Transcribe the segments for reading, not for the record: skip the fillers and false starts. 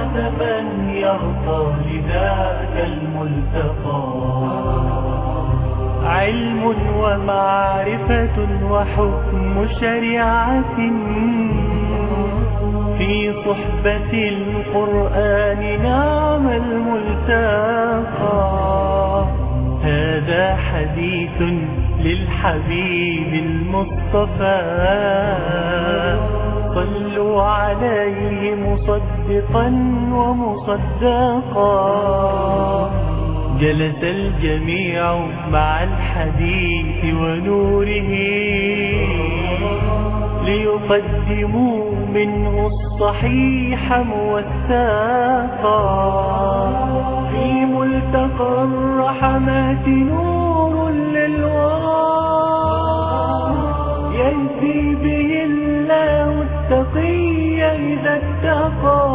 من يرقى لذاك الملتقى. علم ومعرفة وحكم شريعة في صحبة القرآن، نعم الملتقى. هذا حديث للحبيب المصطفى، صلوا عليه مصدقا ومصدقا. جلس الجميع مع الحديث ونوره، ليقدموا منه الصحيح موثقا. في ملتقى الرحمات نور للورى، يهدي به الله التقي إذا اتقى.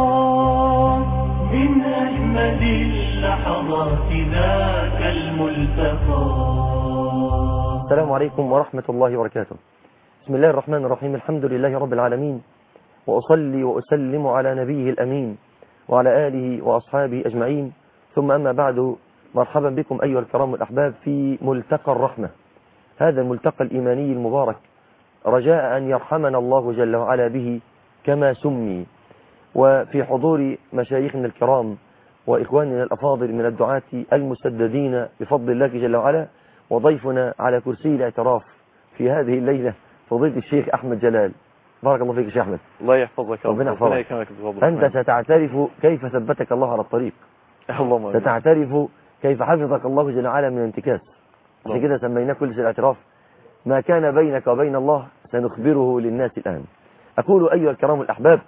من أجمل اللحظات ذاك الملتقى. السلام عليكم ورحمة الله وبركاته. بسم الله الرحمن الرحيم. الحمد لله رب العالمين، وأصلي وأسلم على نبيه الأمين وعلى آله وأصحابه أجمعين، ثم أما بعد. مرحبا بكم أيها الكرام الأحباب في ملتقى الرحمة، هذا الملتقى الإيماني المبارك، رجاء أن يرحمنا الله جل وعلا به كما سمي، وفي حضور مشايخنا الكرام وإخواننا الأفاضل من الدعاة المسددين بفضل الله جل وعلا. وضيفنا على كرسي الاعتراف في هذه الليلة فضيلة الشيخ أحمد جلال. بارك الله فيك يا شيخ أحمد. الله يحفظك. ربنا يحفظك. أنت ستعترف كيف ثبتك الله على الطريق. اللهم ستعترف كيف حفظك الله جل وعلا من الانتكاس. عشان كده سميناه كل الاعتراف. ما كان بينك وبين الله سنخبره للناس الآن. أقول أيها الكرام الأحباب،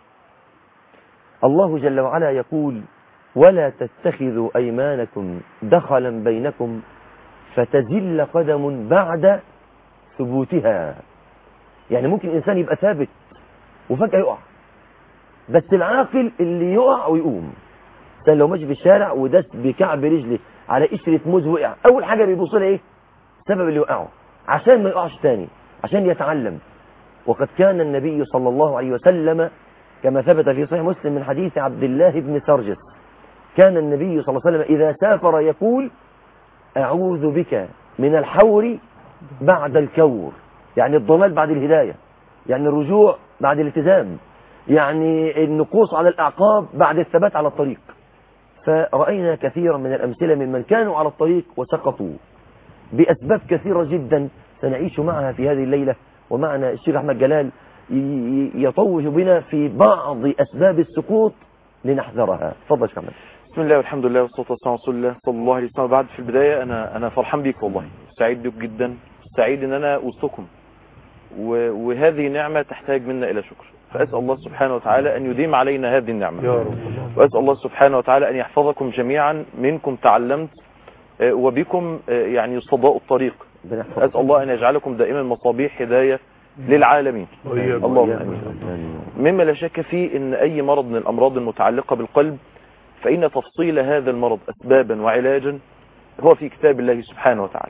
الله جل وعلا يقول: ولا تتخذوا أيمانكم دخلا بينكم فتزل قدم بعد ثبوتها. يعني ممكن إنسان يبقى ثابت وفجأة يقع، بس العاقل اللي يقع ويقوم. إنسان لو ماشي في الشارع وداس بكعب رجله على قشرة موز وقع، أول حاجة بيبص لها إيه؟ السبب اللي وقعه، عشان ما يقعش تاني، عشان يتعلم. وقد كان النبي صلى الله عليه وسلم كما ثبت في صحيح مسلم من حديث عبد الله بن سرجس، كان النبي صلى الله عليه وسلم إذا سافر يقول: أعوذ بك من الحور بعد الكور. يعني الضلال بعد الهداية، يعني الرجوع بعد الالتزام، يعني النقوص على الأعقاب بعد الثبات على الطريق. فرأينا كثيرا من الأمثلة ممن كانوا على الطريق وسقطوا بأسباب كثيرة جدا سنعيش معها في هذه الليلة. ومعنا الشيخ أحمد جلال يطوش بنا في بعض أسباب السقوط لنحذرها. تفضل شيخ أحمد. بسم الله والحمد لله والصلاة والسلام على رسول الله صلى الله عليه وسلم. بعد في البداية أنا فرحان بيك والله، سعيد بك جدا، سعيد إن أنا وسطكم، وهذه نعمة تحتاج منا إلى شكر. فأسأل الله سبحانه وتعالى أن يديم علينا هذه النعمة يا رب. وأسأل الله سبحانه وتعالى أن يحفظكم جميعا، منكم تعلمت وبكم يعني يصداء الطريق. أسأل الله أن يجعلكم دائما مصابيح هداية للعالمين. اللهم آمين. مما لا شك فيه أن أي مرض من الأمراض المتعلقة بالقلب فإن تفصيل هذا المرض أسبابا وعلاجا هو في كتاب الله سبحانه وتعالى.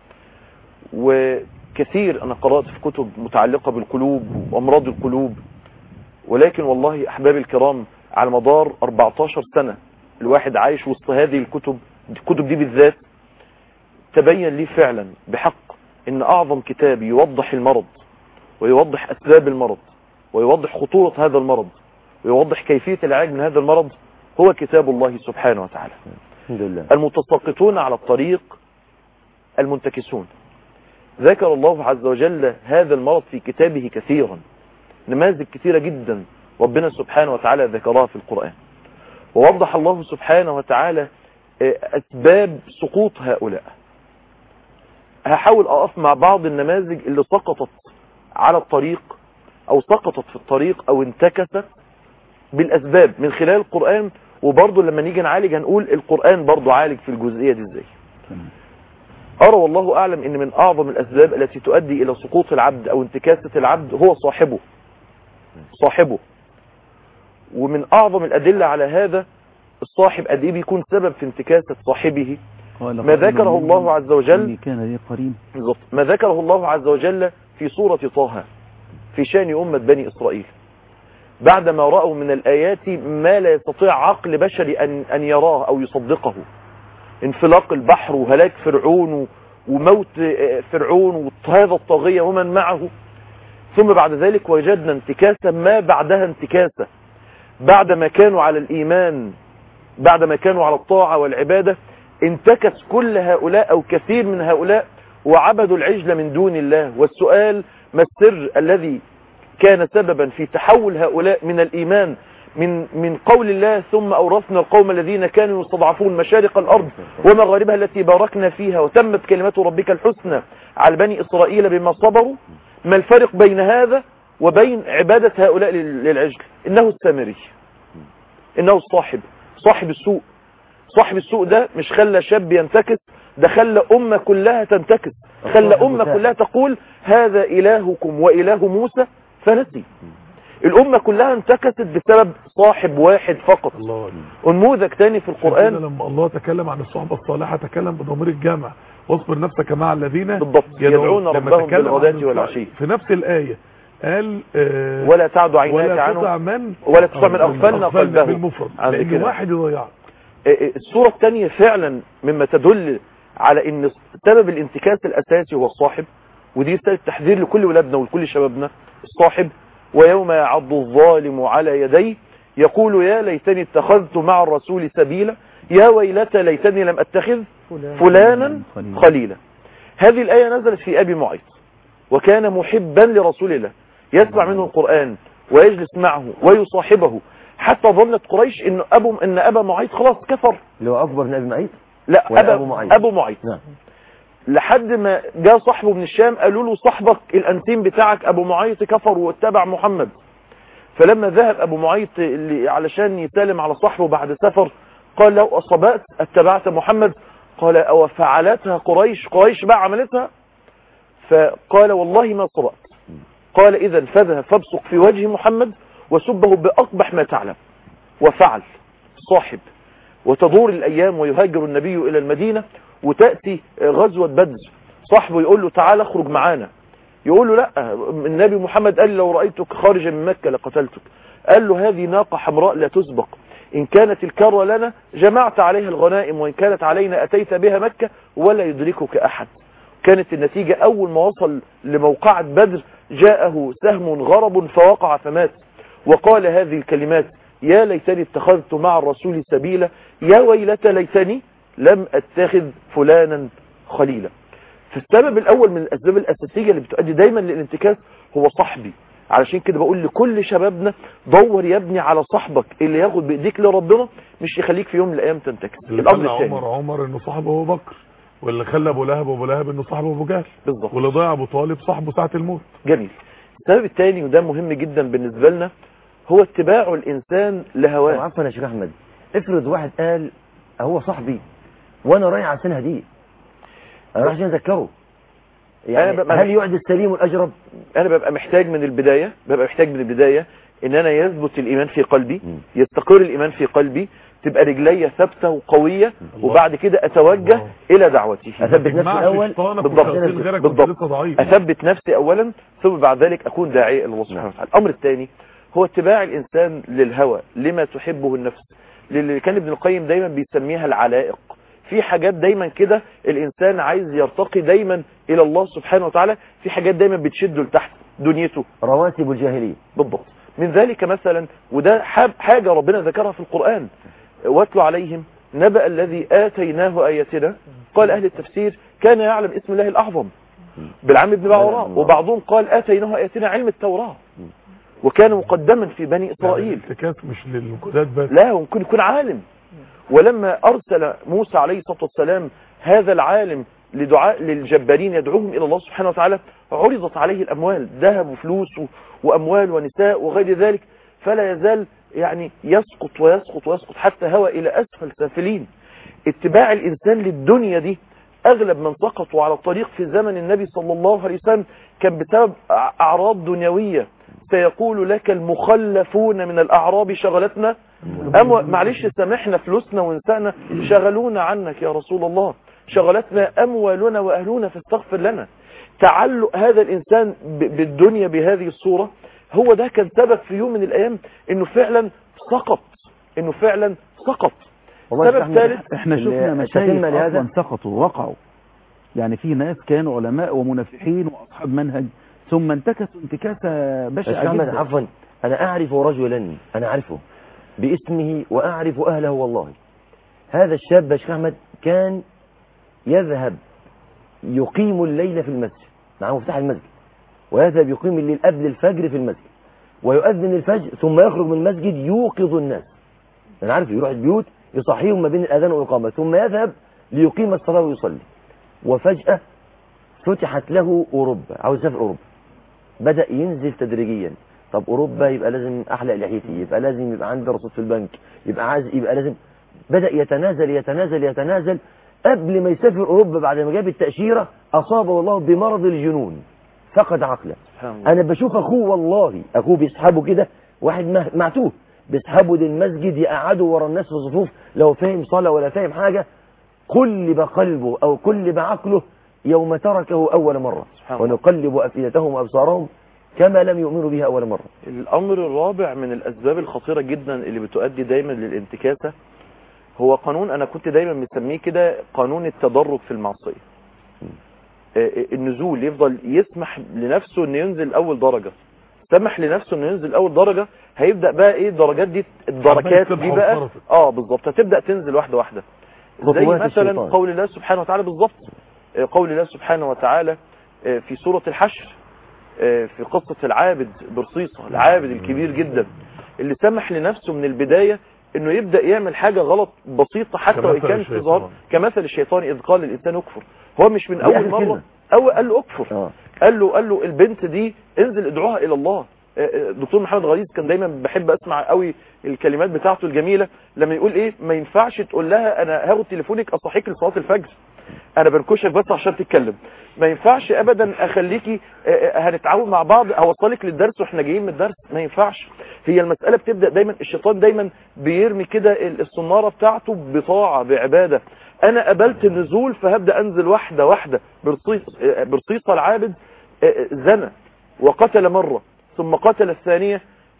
وكثير أنا قرأت في كتب متعلقة بالقلوب وأمراض القلوب، ولكن والله أحبابي الكرام على مدار 14 سنة الواحد عايش وسط هذه الكتب دي بالذات، تبين لي فعلا بحق ان اعظم كتاب يوضح المرض ويوضح اسباب المرض ويوضح خطورة هذا المرض ويوضح كيفية العلاج من هذا المرض هو كتاب الله سبحانه وتعالى. الحمد لله. المتساقطون على الطريق المنتكسون، ذكر الله عز وجل هذا المرض في كتابه كثيرا، نماذج كثيرة جدا ربنا سبحانه وتعالى ذكرها في القرآن، ووضح الله سبحانه وتعالى أسباب سقوط هؤلاء. هحاول أقف مع بعض النماذج اللي سقطت على الطريق أو سقطت في الطريق أو انتكست بالأسباب من خلال القرآن. وبرضه لما نيجي نعالج هنقول القرآن برضه عالج في الجزئية دي ازاي. أرى والله أعلم أن من أعظم الأسباب التي تؤدي إلى سقوط العبد أو انتكاسة العبد هو صاحبه. ومن أعظم الأدلة على هذا الصاحب قد ايه بيكون سبب في انتكاسة صاحبه. ما ذكره الله عز وجل ما ذكره الله عز وجل في سورة طه في شان أمة بني إسرائيل. بعدما رأوا من الآيات ما لا يستطيع عقل بشري أن يراه أو يصدقه، انفلاق البحر وهلاك فرعون وموت فرعون وهذا الطاغية ومن معه. ثم بعد ذلك وجدنا انتكاسة ما بعدها انتكاسة، بعدما كانوا على الإيمان، بعدما كانوا على الطاعة والعبادة، انتكس كل هؤلاء أو كثير من هؤلاء وعبدوا العجل من دون الله. والسؤال ما السر الذي كان سببا في تحول هؤلاء من الإيمان من قول الله ثم أورثنا القوم الذين كانوا يستضعفون مشارق الأرض ومغاربها التي باركنا فيها وتمت كلمة ربك الحسنى على بني إسرائيل بما صبروا. ما الفرق بين هذا وبين عبادة هؤلاء للعجل؟ إنه السامري، إنه صاحب السوء. صاحب السوء ده مش خلى شاب ينتكس، ده خلى أمة كلها تنتكس، خلى أمة كلها تقول هذا إلهكم وإله موسى فنسي. الأمة كلها انتكست بسبب صاحب واحد فقط. نموذج تاني في القرآن لما الله تكلم عن الصحبة الصالحة تكلم بضمير الجمع، واصبر نفسك مع الذين بالضبط يدعون ربهم بالغداة والعشي. في نفس الآية قال ولا تعد عيناك عنه ولا تطع من أغفلنا قلبه بالمفرد، لأن واحد يضيع. الصورة الثانية فعلا مما تدل على ان سبب الانتكاس الأساسي هو الصاحب، ودي رسالة تحذير لكل ولادنا ولكل شبابنا. الصاحب ويوم يعض الظالم على يديه يقول يا ليتني اتخذت مع الرسول سبيلا يا ويلتى ليتني لم اتخذ فلانا خليلا. هذه الآية نزلت في أبي معيط، وكان محبا لرسول الله، يسمع منه القرآن ويجلس معه ويصاحبه، حتى ظنت قريش ان أبا معيط خلاص كفر. اللي هو أكبر من أبي معيط؟ لا، أبو معيط. نعم. لحد ما جاء صاحبه من الشام قالوا له صاحبك الأنتيم بتاعك أبو معيط كفر واتبع محمد. فلما ذهب أبو معيط علشان يسلم على صاحبه بعد سفر قال لو أصبت اتبعت محمد؟ قال أو فعلتها قريش بقى عملتها؟ فقال والله ما صبت. قال إذا فذهب فابصق في وجه محمد وسبه بأقبح ما تعلم. وفعل صاحب. وتدور الأيام ويهاجر النبي إلى المدينة، وتأتي غزوة بدر، صاحبه يقول له تعال اخرج معانا، يقول له لا، النبي محمد قال لو رأيتك خارجا من مكة لقتلتك. قال له هذه ناقة حمراء لا تسبق، إن كانت الكرة لنا جمعت عليها الغنائم وإن كانت علينا أتيت بها مكة ولا يدركك أحد. كانت النتيجة أول ما وصل لموقعة بدر جاءه سهم غرب فوقع فمات، وقال هذه الكلمات يا ليتني اتخذت مع الرسول سبيلا يا ويلتى ليتني لم اتخذ فلانا خليلا. فالسبب الأول من الأسباب الأساسية اللي بتؤدي دايما للانتكاس هو صاحبي. علشان كده بقول لكل شبابنا دور يا ابني على صاحبك اللي ياخد بإيديك لربنا، مش يخليك في يوم من الأيام تنتكس. الأمر الثاني عمر انه صاحبه أبو بكر، واللي خلى أبو لهب انه صاحبه أبو جهل بالظبط، واللي ضيع أبو طالب صاحبه ساعة الموت. جميل. السبب الثاني وده مهم جدا بالنسبة لنا هو اتباع الإنسان لهواه. عفوا يا شيخ أحمد، افرض واحد قال هو صاحبي وانا رايح عشان هديه، انا رايح عشان اذكره، يعني هل يعد السليم والاجرب؟ انا ببقى محتاج من البدايه ان انا يثبت الايمان في قلبي، يستقر الايمان في قلبي، تبقى رجلي ثابته وقويه، وبعد كده اتوجه الى دعوته. اثبت نفسي الاول بالضبط اثبت نفسي اولا، ثم بعد ذلك اكون داعيه الى الله سبحانه وتعالى. الامر الثاني هو اتباع الانسان للهوى، لما تحبه النفس، اللي كان ابن القيم دايما بيسميها العلائق. في حاجات دايما كده الانسان عايز يرتقي دايما الى الله سبحانه وتعالى، في حاجات دايما بتشده لتحت دنيته، رواسب الجاهليه. بالضبط. من ذلك مثلا، وده حاجة ربنا ذكرها في القرآن، واتلو عليهم نبأ الذي آتيناه آياتنا، قال أهل التفسير كان يعلم اسم الله الأعظم بالعم بن باوراء، وبعضهم قال آتيناه آياتنا علم التوراة، وكان مقدما في بني إسرائيل. الانتكاس مش للمجدات بس، لا، ممكن يكون عالم. ولما أرسل موسى عليه الصلاة والسلام هذا العالم لدعاء للجبارين يدعوهم إلى الله سبحانه وتعالى، عرضت عليه الأموال، ذهب وفلوس وأموال ونساء وغير ذلك، فلا يزال يعني يسقط ويسقط ويسقط حتى هوى إلى أسفل سافلين. اتباع الإنسان للدنيا دي، أغلب من سقطوا على الطريق في زمن النبي صلى الله عليه وسلم كان بسبب أعراض دنيوية. سيقول لك المخلفون من الأعراب شغلتنا معلش سامحنا فلوسنا ونساءنا شغلونا عنك يا رسول الله، شغلتنا أموالنا وأهلنا فاستغفر لنا. تعلق هذا الإنسان بالدنيا بهذه الصورة هو ده كان سبب في يوم من الايام انه فعلا سقط. سبب ثالث، احنا شفنا مشايخ اصلا سقطوا وقعوا، يعني في ناس كانوا علماء ومنافحين واصحاب منهج ثم انتكسوا انتكاسه بشعه جدا. عفوا، انا اعرف رجلا، انا اعرفه باسمه واعرف اهله والله. هذا الشاب يا شيخ احمد كان يذهب يقيم الليل في المسجد، معه مفتاح المسجد، ويذهب يقيم الليل قبل الفجر في المسجد، ويؤذن الفجر ثم يخرج من المسجد يوقظ الناس. انا عارف، يروح البيوت يصحيهم ما بين الاذان والاقامه، ثم يذهب ليقيم الصلاه ويصلي. وفجاه فتحت له اوروبا، عاوز يسافر اوروبا، بدا ينزل تدريجيا. طب اوروبا يبقى لازم احلق لحيتي، يبقى لازم يبقى عندي رصيد في البنك، يبقى لازم، بدا يتنازل يتنازل يتنازل. قبل ما يسافر اوروبا بعد ما جاب التاشيره اصابه الله بمرض الجنون، فقد عقله. انا بشوف اخوه، والله اخوه بيسحبه كده، واحد معتوه بيسحبه للمسجد يقعده ورا الناس في الصفوف، لو فاهم صلاه ولا فاهم حاجه، قلب قلبه او قلب عقله يوم تركه اول مره. ونقلب افئدتهم وابصارهم كما لم يؤمنوا بها اول مره. الامر الرابع من الاسباب الخطيره جدا اللي بتؤدي دايما للانتكاسه هو قانون، انا كنت دايما مسميه كده قانون التدرج في المعصيه. النزول، يفضل يسمح لنفسه انه ينزل اول درجه، سمح لنفسه انه ينزل اول درجه، هيبدا بقى ايه الدرجات دي، الدركات دي بقى بالظبط هتبدا تنزل واحده واحده. زي مثلا قول الله سبحانه وتعالى، بالظبط قول الله سبحانه وتعالى في سوره الحشر في قصه العابد برصيصه، العابد الكبير جدا اللي سمح لنفسه من البدايه انه يبدا يعمل حاجه غلط بسيطه حتى وان كانت في ظهر، كمثل الشيطان اذ قال الانسان اكفر. هو مش من اول مره قال له اكفر، قال له البنت دي انزل ادعوها الى الله. دكتور محمد غليظ كان دايما بحب اسمع قوي الكلمات بتاعته الجميله لما يقول ايه، ما ينفعش تقول لها انا هاخد تليفونك اصحيك لصلاه الفجر، انا بنكشك بس عشان تتكلم، ما ينفعش ابدا اخليكي هنتعاون مع بعض اوصلك للدرس واحنا جايين من الدرس، ما ينفعش. هي المساله بتبدا دايما، الشيطان دايما بيرمي كده الصناره بتاعته بطاعه بعباده. انا قبلت النزول فهبدا انزل واحده واحده. برصيصه العابد زنى وقتل مره، ثم قتل الثانيه،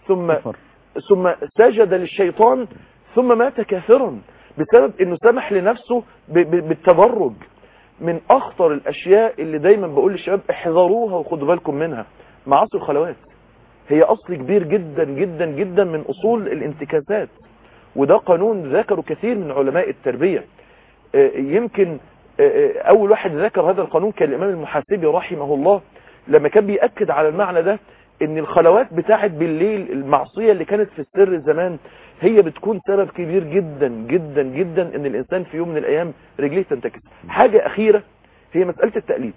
ثم سجد للشيطان، ثم مات كافرا بسبب انه سمح لنفسه بالتدرج. من اخطر الاشياء اللي دايما بقول للشباب احذروها وخدوا بالكم منها معاصي الخلوات. هي اصل كبير جدا جدا جدا من اصول الانتكاسات، وده قانون ذكره كثير من علماء التربية. يمكن اول واحد ذكر هذا القانون كان الامام المحاسبي رحمه الله، لما كان بيأكد على المعنى ده ان الخلوات بتاعت بالليل، المعصية اللي كانت في السر زمان، هي بتكون سبب كبير جدا جدا جدا ان الانسان في يوم من الايام رجليه تنتكس. حاجة اخيرة هي مسألة التقليد.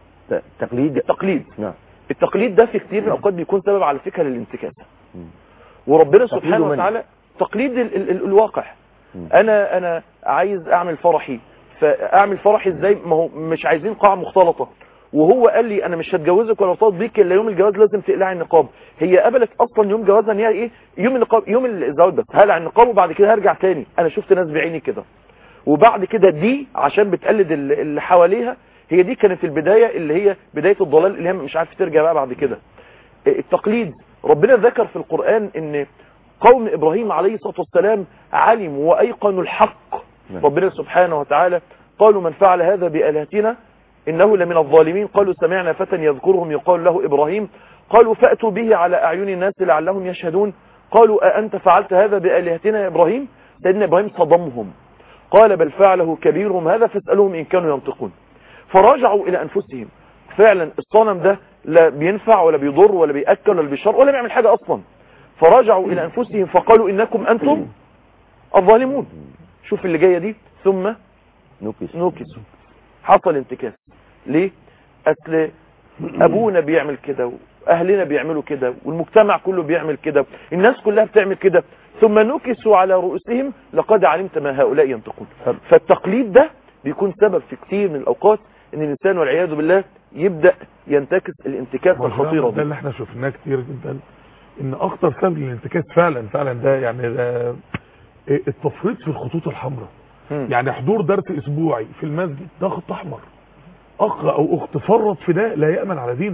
نعم. التقليد ده في كتير من الاوقات بيكون سبب على فكرة للانتكاس. وربنا سبحانه وتعالى تقليد الواقع. انا عايز اعمل فرحي، فاعمل فرحي ازاي؟ ما هو مش عايزين قاعة مختلطة، وهو قال لي انا مش هتجوزك ولا ارتبط بيك الا يوم الجواز لازم تقلعي النقاب. هي قبلت اصلا يوم جوازها ان هي ايه؟ يوم النقاب، يوم الزواج بس هقلع النقاب وبعد كده هرجع تاني. انا شفت ناس بعيني كده. وبعد كده دي عشان بتقلد اللي حواليها، هي دي كانت البداية اللي هي بداية الضلال اللي هي مش عارفه ترجع بقى بعد كده. التقليد، ربنا ذكر في القرآن ان قوم ابراهيم عليه الصلاة والسلام علموا وايقنوا الحق. ربنا سبحانه وتعالى قالوا من فعل هذا بآلهتنا إنه لمن الظالمين، قالوا سمعنا فتى يذكرهم يقال له إبراهيم، قالوا فأتوا به على أعين الناس لعلهم يشهدون، قالوا أأنت فعلت هذا بآلهتنا يا إبراهيم؟ سيدنا إبراهيم صدمهم، قال بل فعله كبيرهم هذا فاسألهم إن كانوا ينطقون. فرجعوا إلى أنفسهم، فعلا الصنم ده لا بينفع ولا بيضر ولا بيأكل ولا بيشر ولا بيعمل حاجة أصلا. فرجعوا إلى أنفسهم فقالوا إنكم أنتم الظالمون. شوف اللي جاية دي، ثم نكسوا. حصل انتكاس. ليه؟ أصل أبونا بيعمل كده وأهلنا بيعملوا كده والمجتمع كله بيعمل كده، الناس كلها بتعمل كده، ثم نكسوا على رؤوسهم لقد علمت ما هؤلاء ينطقون. فالتقليد ده بيكون سبب في كتير من الأوقات ان الإنسان والعياذ بالله يبدأ ينتكس الانتكاس الخطيرة دي. ده اللي احنا شفناه كتير جدا، ان اخطر سبب للانتكاس فعلا ده يعني ده التفريط في الخطوط الحمراء. يعني حضور درس اسبوعي في المسجد ده خط احمر. اخ او اخت فرط في ده لا يأمن على دينه.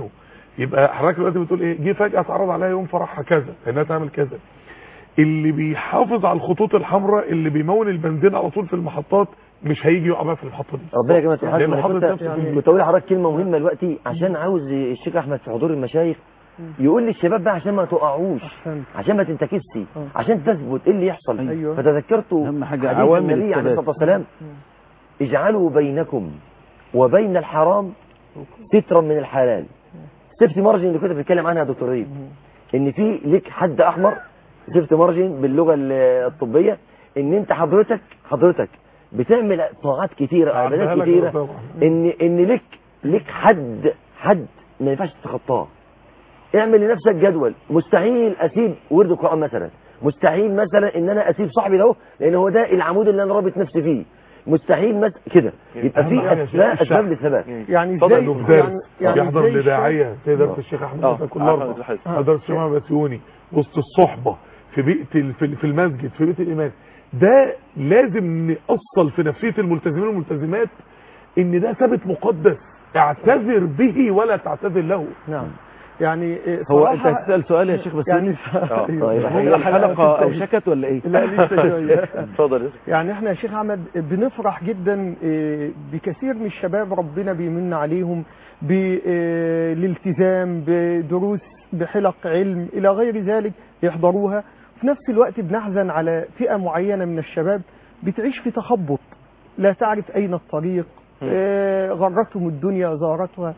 يبقى حضرتك دلوقتي بتقول ايه؟ جه فجاه اتعرض عليها يوم فرحها كذا انها تعمل كذا. اللي بيحافظ على الخطوط الحمراء، اللي بيمول البنزين على طول في المحطات، مش هيجي يقع بقى في المحطه دي. ربنا يا جماعه لأنه حاطط سبحانه نفسه في كنت اقول لحضرتك كلمه مهمه دلوقتي عشان عاوز الشيخ احمد في حضور المشايخ يقول للشباب بقى عشان ما تقعوش، عشان ما تنتكسش، عشان تثبت ايه اللي يحصل. أيوة. فتذكرت اهم حاجه حديث عوامل النبي عليه الثبات. الصلاه والسلام: اجعلوا بينكم وبين الحرام سترا من الحلال. سيفتي مارجن اللي كنت بتتكلم عنها يا دكتور ريب، ان في ليك حد احمر، سيفتي مارجن باللغه الطبيه، ان انت حضرتك بتعمل طاعات كتيره، عبادات كتيره، ان ليك حد ما ينفعش تتخطاه. اعمل لنفسك جدول. مستحيل اسيب ورد القران مثلا، مستحيل مثلا ان انا اسيب صاحبي ده لان هو ده العمود اللي انا رابط نفسي فيه، مستحيل كده. يبقى في اسباب للثبات. يعني ازاي يحضر لداعيه زي درس الشيخ احمد كل اربع، حضر الشيخ محمد بسيوني، وسط الصحبه، في بيئه في المسجد، في بيت الامام. ده لازم نأصل في نفسيه الملتزمين والملتزمات ان ده ثابت مقدس، اعتذر به ولا تعتذر له. نعم. يعني هو انت هتسال سؤال يا شيخ بس يعني هي الحلقه او شكت ولا ايه؟ لا لسه شويه. اتفضل. يعني احنا يا شيخ احمد بنفرح جدا بكثير من الشباب ربنا بيمن عليهم بالالتزام بدروس بحلق علم الى غير ذلك يحضروها. في نفس الوقت بنحزن على فئه معينه من الشباب بتعيش في تخبط، لا تعرف اين الطريق، غرتهم الدنيا زارتها،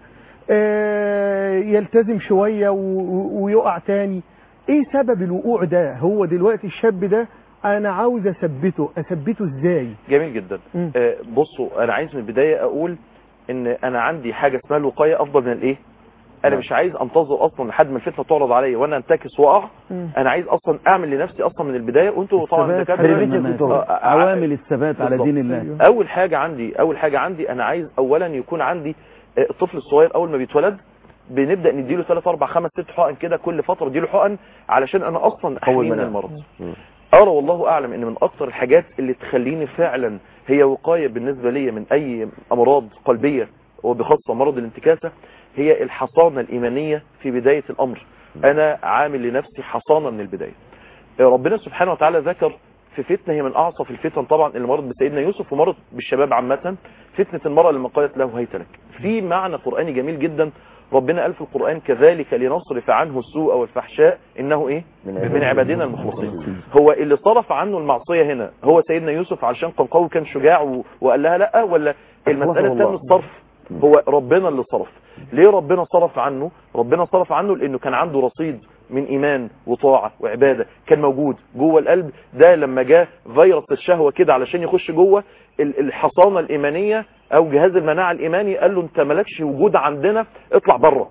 يلتزم شوية ويقع تاني. ايه سبب الوقوع ده؟ هو دلوقتي الشاب ده انا عاوز اثبته ازاي؟ جميل جدا. بصوا، انا عايز من البداية اقول ان انا عندي حاجة اسمها الوقاية افضل من الايه. انا مش عايز انتظر اصلا لحد ما الفتنة تعرض عليا وانا انتكس واقع. انا عايز اصلا اعمل لنفسي اصلا من البداية. وانتوا طبعا دكاتره عوامل الثبات على دين الله. اول حاجة عندي انا عايز اولا يكون عندي الطفل الصغير اول ما بيتولد بنبدا نديله 3 4 5 6 حقن كده، كل فتره اديله حقن علشان انا اصلا احميه من المرض. ارى والله اعلم ان من اكتر الحاجات اللي تخليني فعلا هي وقايه بالنسبه لي من اي امراض قلبيه وبخاصه مرض الانتكاسه هي الحصانه الايمانيه في بدايه الامر. انا عامل لنفسي حصانه من البدايه. ربنا سبحانه وتعالى ذكر في فتنه هي من اعصف الفتن طبعا اللي مرت بسيدنا يوسف ومرت بالشباب عامه، فتنه المراه لما قالت له هيت لك. في معنى قراني جميل جدا ربنا قال في القران: كذلك لنصرف عنه السوء والفحشاء انه ايه من عبادنا المخلصين. هو اللي صرف عنه المعصيه هنا هو سيدنا يوسف علشان كان قوي كان شجاع وقال لها لا، ولا المساله تم الصرف؟ هو ربنا اللي صرف. ليه ربنا صرف عنه؟ ربنا صرف عنه لانه كان عنده رصيد من ايمان وطاعه وعباده كان موجود جوه القلب ده. لما جاء فيروس الشهوه كده علشان يخش جوه الحصانه الايمانيه او جهاز المناعه الايماني قال له انت مالكش وجود عندنا، اطلع بره.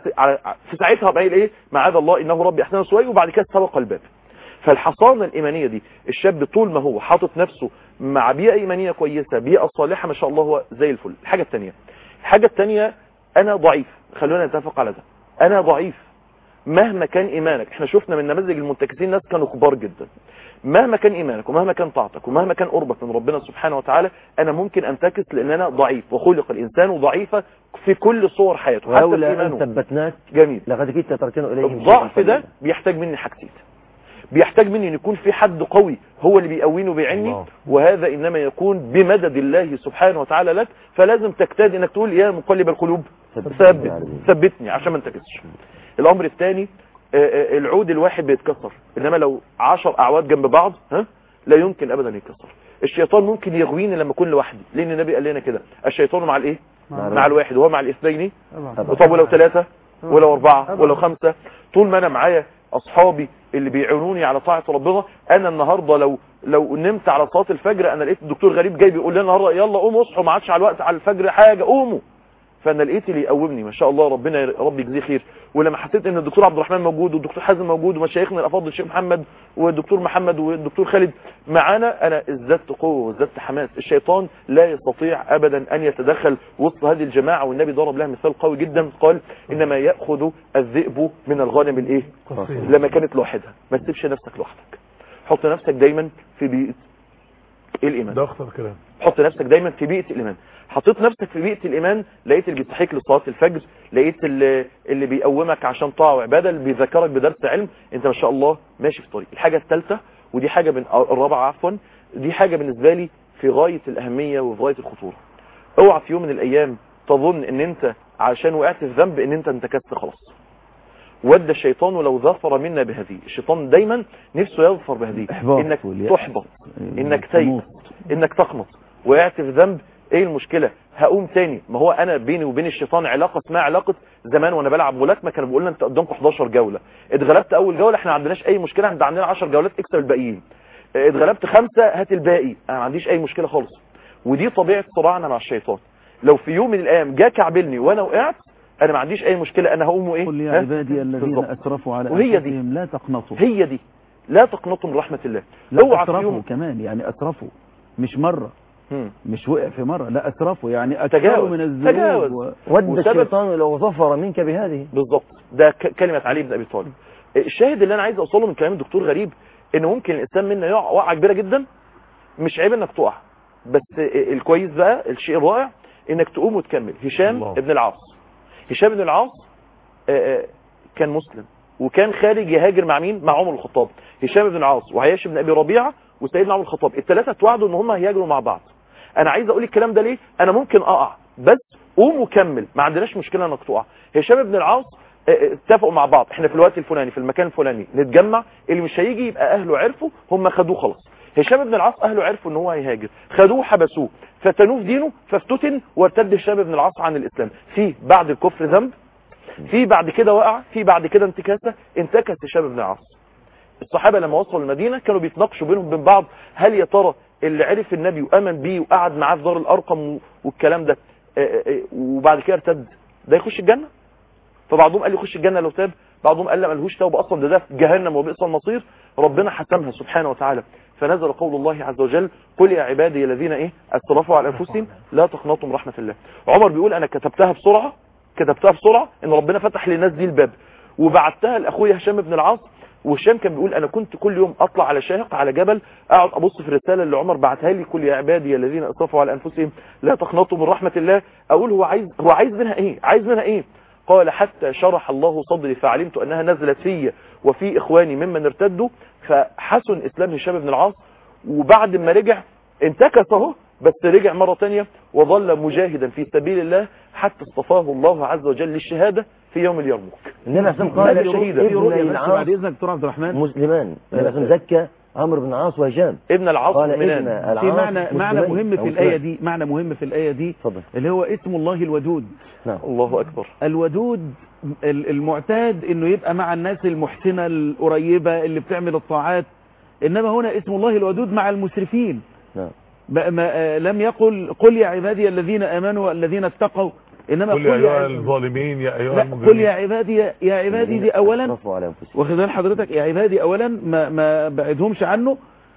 في ساعتها بقى ايه؟ معاذ الله انه ربي احسن مسواي، وبعد كده سبق الباب. فالحصانه الايمانيه دي الشاب طول ما هو حاطط نفسه مع بيئه ايمانيه كويسه، بيئه صالحه ما شاء الله، هو زي الفل. الحاجه الثانيه انا ضعيف، خلونا نتفق على ده. انا ضعيف مهما كان ايمانك. احنا شفنا من نماذج المنتكسين ناس كانوا كبار جدا. مهما كان ايمانك ومهما كان طاعتك ومهما كان قربك من ربنا سبحانه وتعالى انا ممكن انتكس لان انا ضعيف، وخلق الانسان ضعيفا في كل صور حياته حتى في ايمانه. ثبتناك جميل. لقد كنت تركنا اليه. الضعف ده بيحتاج مني حاجتين. بيحتاج مني ان يكون في حد قوي هو اللي بيقويني وبيعني، وهذا انما يكون بمدد الله سبحانه وتعالى لك. فلازم تجتهد انك تقول يا مقلب القلوب ثبتني عشان ما انتكسش. الامر الثاني العود الواحد بيتكسر، انما لو 10 اعواد جنب بعض لا يمكن ابدا يتكسر. الشيطان ممكن يغويني لما اكون لوحدي، لان النبي قال لنا كده: الشيطان مع الايه؟ مع الواحد، وهو مع الاثنين. طب ولو 3 ولو 4 ولو 5؟ طول ما انا معايا اصحابي اللي بيعينوني على طاعه ربنا. انا النهارده لو نمت على صلاه الفجر انا لقيت الدكتور غريب جاي بيقول لنا النهارده يلا قوموا اصحوا ما عادش على الوقت على الفجر حاجه قوموا، فانا لقيت اللي يقومني ما شاء الله ربنا ربي يجزيه خير. ولما حسيت ان الدكتور عبد الرحمن موجود والدكتور حازم موجود ومشايخنا الافاضل الشيخ محمد والدكتور محمد والدكتور خالد معانا انا ازددت قوه وازددت حماس. الشيطان لا يستطيع ابدا ان يتدخل وسط هذه الجماعه، والنبي ضرب لها مثال قوي جدا قال: انما ياخذ الذئب من الغنم الايه؟ لما كانت لوحدها. ما تسيبش نفسك لوحدك، حط نفسك دايما في بيئه الايمان. ده اخطر كلام. حط نفسك دايما في بيئة الإيمان. حطيت نفسك في بيئة الإيمان، لقيت اللي بيصحيك لصلاة الفجر، لقيت اللي بيقومك عشان طاعة وعبادة، اللي بيذكرك بدرس علم، انت ما شاء الله ماشي في طريق. الحاجة الثالثة ودي حاجة الرابعة عفوا، دي حاجة بالنسبة لي في غاية الأهمية وفي غاية الخطورة. اوعى في يوم من الأيام تظن ان انت عشان وقعت في ذنب ان انت انتكست خلاص. ود الشيطان لو ظفر منا بهذه. الشيطان دايما نفسه يظفر بهذه، انك تحبط، انك تيأس، انك تقنط. وقعت في ذنب، ايه المشكلة؟ هقوم تاني. ما هو انا بيني وبين الشيطان علاقة اسمها علاقة زمان وانا بلعب ملاكمة كانوا بيقولوا لنا انت قدامك 11 جولة، اتغلبت اول جولة احنا ما عندناش اي مشكلة، احنا عندنا 10 جولات اكسب الباقيين، اتغلبت 5 هات الباقي، انا ما عنديش اي مشكلة خالص. ودي طبيعة صراعنا مع الشيطان. لو في يوم من الايام جه كعبلني وانا وقعت، انا ما عنديش اي مشكلة، انا هقوم وايه؟ قل يا عبادي الذين اسرفوا على انفسهم لا تقنطوا. هي دي لا تقنطوا من رحمة الله. لا اسرفوا كمان، يعني اسرفوا مش مرة، مش وقع في مرة، لا اسرفوا يعني اكثروا من الذنوب. ود الشيطان لو ظفر منك بهذه. بالضبط، ده كلمة علي بن ابي طالب. الشاهد اللي انا عايز اوصله من كلام الدكتور غريب ان ممكن الانسان منا يقع وقعة كبيرة جدا، مش عيب انك تقع، بس الكويس بقى الشيء الرائع انك تقوم وتكمل. هشام ابن العاص، هشام بن العاص كان مسلم وكان خارج يهاجر مع مين؟ مع عمر الخطاب. هشام بن العاص وعياش بن ابي ربيعه وسيدنا عمر الخطاب، الثلاثه اتوعدوا ان هم هيهاجروا مع بعض. انا عايز اقول الكلام ده ليه؟ انا ممكن اقع بس قوم وكمل، ما عندناش مشكله انك تقع. هشام بن العاص اتفقوا مع بعض، احنا في الوقت الفلاني في المكان الفلاني نتجمع، اللي مش هيجي يبقى اهله عرفوا، هم خدوه خلاص. هشام بن العاص اهله عرفوا ان هو هيهاجر، خدوه حبسوه، فتنوه في دينه فافتتن وارتد هشام بن العاص عن الاسلام. في بعد الكفر ذنب، في بعد كده وقع، في بعد كده انتكاسه، انتكس هشام بن العاص. الصحابه لما وصلوا المدينه كانوا بيتناقشوا بينهم وبين بعض، هل يا ترى اللي عرف النبي وامن بيه وقعد معاه في دار الارقم والكلام ده وبعد كده ارتد ده يخش الجنه؟ فبعضهم قال يخش الجنه لو تاب، بعضهم قال لا ملهوش توبه اصلا، ده في جهنم وبئس المصير. ربنا حسمها سبحانه وتعالى، فنزل قول الله عز وجل قل يا عبادي الذين اسرفوا على انفسهم لا تقنطوا من رحمه الله. عمر بيقول انا كتبتها بسرعه ان ربنا فتح للناس دي الباب، وبعتها لاخويا هشام بن العاص. وهشام كان بيقول انا كنت كل يوم اطلع على شاهق على جبل، اقعد ابص في الرساله اللي عمر بعتها لي قل يا عبادي الذين اسرفوا على انفسهم لا تقنطوا من رحمه الله، اقول هو عايز منها ايه؟ قال حتى شرح الله صدري فعلمت انها نزلت في وفي اخواني ممن ارتدوا، فحسن اسلام هشام بن العاص. وبعد ما رجع انتكس اهو، بس رجع مرة تانية وظل مجاهدا في سبيل الله حتى اصطفاه الله عز وجل للشهادة في يوم اليرموك. انما سم قال شهيدا في رؤيا بس بعد اذنك دكتور عبد الرحمن مسلمان. انما سم زكى عمرو بن العاص وهشام ابن العاص منان. في معنى مهم في الآية دي، معنى مهم في الآية دي فضل. اللي هو اسم الله الودود. نعم. الله أكبر. الودود المعتاد انه يبقى مع الناس المحسنة القريبة اللي بتعمل الطاعات، انما هنا اسم الله الودود مع المسرفين. نعم. لم يقل قل يا عبادي الذين امنوا والذين اتقوا، انما قل يا ايها الظالمين يا ايها المجرمين. قل يا عبادي دي اولا، واخد بال حضرتك؟ يا عبادي اولا ما بعدهمش عنه.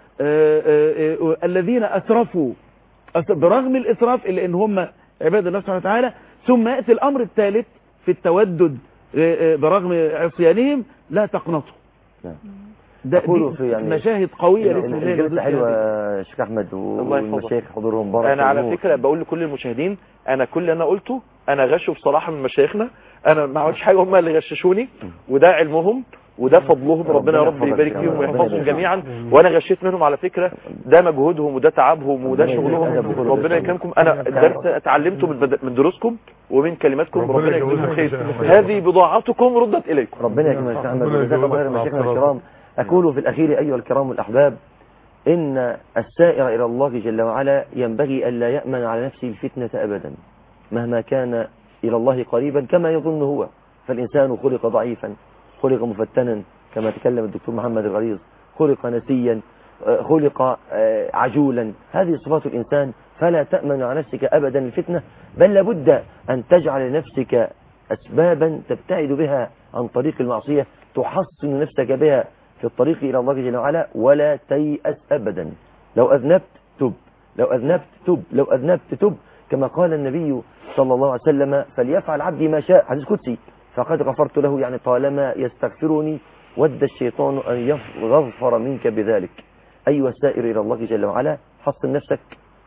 الذين اسرفوا برغم الاسراف الا ان هم عباد الله سبحانه وتعالى، ثم ياتي الامر الثالث في التودد برغم عصيانهم لا تقنطوا. نعم. ده يعني مشاهد قوية الجلسة حلوة يا شيخ أحمد والمشايخ حضورهم بارك. أنا على فكرة بقول لكل المشاهدين، أنا كل اللي أنا قلته أنا غشه بصراحة من مشايخنا، أنا ما عملتش حاجة، هم اللي غششوني، وده علمهم وده فضلهم، ربنا يا رب يبارك فيهم ويحفظهم جميعا، وانا غشيت منهم على فكرة، ده مجهودهم وده تعبهم وده شغلهم، ربنا يكرمكم. انا الدرس اتعلمته من دروسكم ومن كلماتكم، ربنا يجزيكم خير. هذه بضاعتكم ردت اليكم. ربنا يكرمك يا محمد وجزاكم خير مشايخنا الكرام. أقول في الأخير أيها الكرام الأحباب، إن السائر إلى الله جل وعلا ينبغي ألا يأمن على نفسه الفتنة أبدا مهما كان إلى الله قريبا كما يظن هو. فالإنسان خلق ضعيفا، خلق مفتنا كما تكلم الدكتور محمد الغليظ، خلق نسيا، خلق عجولا، هذه صفات الإنسان. فلا تأمن على نفسك أبدا الفتنة، بل لابد أن تجعل لنفسك أسبابا تبتعد بها عن طريق المعصية، تحصن نفسك بها في الطريق إلى الله جل وعلا، ولا تيأس أبدا. لو أذنبت تب، لو أذنبت تب، لو أذنبت تب، كما قال النبي صلى الله عليه وسلم فليفعل عبدي ما شاء، حديث قدسي، فقد غفرت له، يعني طالما يستغفرني. ود الشيطان أن يغفر منك بذلك. أيها السائر إلى الله جل وعلا، حصن نفسك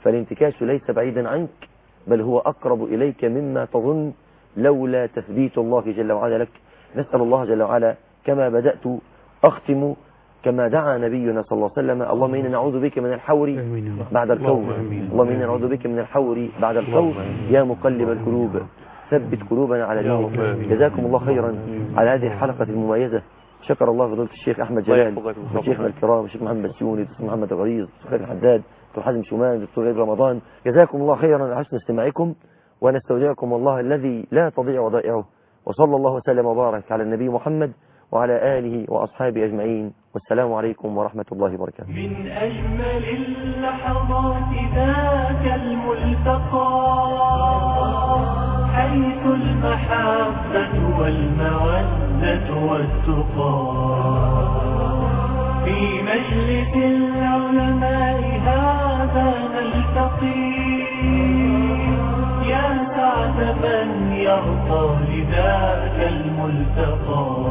فالانتكاس ليس بعيدا عنك، بل هو أقرب إليك مما تظن لولا تثبيت الله جل وعلا لك. نسأل الله جل وعلا كما بدأت أختم كما دعا نبينا صلى الله عليه وسلم: اللهم إنا نعوذ بك من الحور بعد الكور، اللهم إنا نعوذ بك من الحور بعد الكور، يا مقلب القلوب ثبت قلوبنا على دينك. جزاكم الله خيرا على هذه الحلقة المميزة. شكر الله فضيلة الشيخ أحمد جلال وشيخنا الكرام الشيخ محمد السيوني، الدكتور محمد الغليظ، الدكتور خالد الحداد، الدكتور حازم شومان، الدكتور عيد رمضان. جزاكم الله خيرا على حسن استماعكم، ونستودعكم الله الذي لا تضيع ودائعه، وصلى الله وسلم وبارك على النبي محمد وعلى آله وأصحابه أجمعين، والسلام عليكم ورحمة الله وبركاته. من أجمل اللحظات ذاك الملتقى، حيث المحبة والمودة والتقى، في مجلس العلماء هذا نلتقي، يا سعد من يرضى لذاك الملتقى.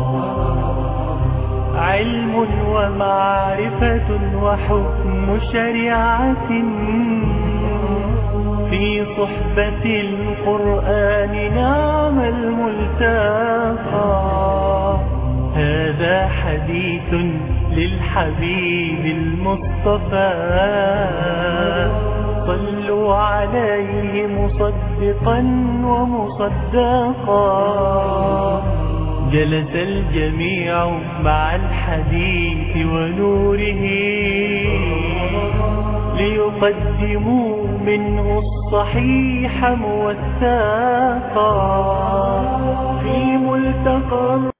علم ومعرفة وحكم شريعة في صحبة القرآن، نعم الملتقى. هذا حديث للحبيب المصطفى، صلوا عليه مصدقا ومصدقا. جلس الجميع مع الحديث ونوره، ليقدموا منه الصحيح موثقا في ملتقى